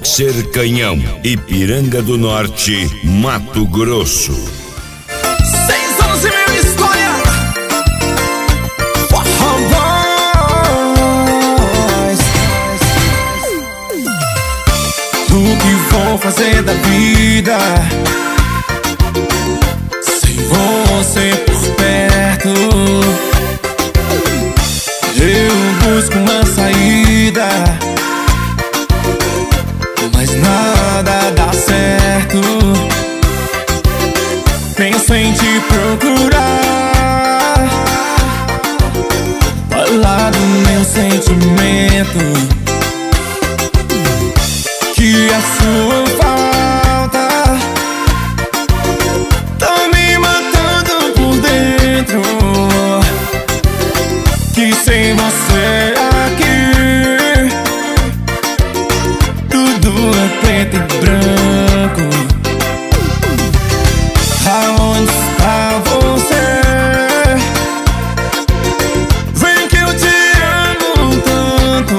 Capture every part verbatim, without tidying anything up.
Boxer Canhão, Ipiranga do Norte, Mato Grosso. Seis anos e meia de história. O que vou fazer da vida sem você por perto? Eu busco uma saída, mas nada dá certo. Penso em te procurar, falar do meu sentimento, que a sua falta tá me matando por dentro, que sem você aqui tudo é preto e branco. Aonde está você? Vem que eu te amo tanto.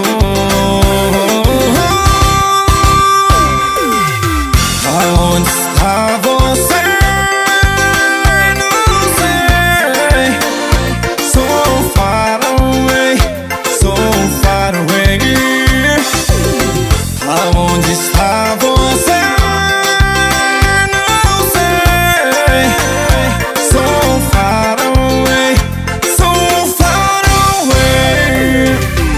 Aonde está você? Não sei. So far away, so far away. Aonde está você? Não sei. So far away, so far away.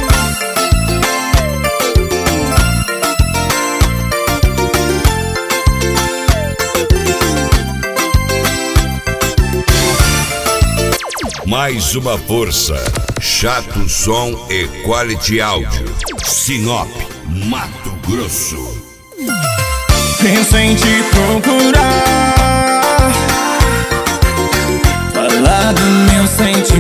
Mais uma força. Chato Som e Quality Áudio. Sinop, Mato Grosso. Penso em te procurar, falar do meu sentimento,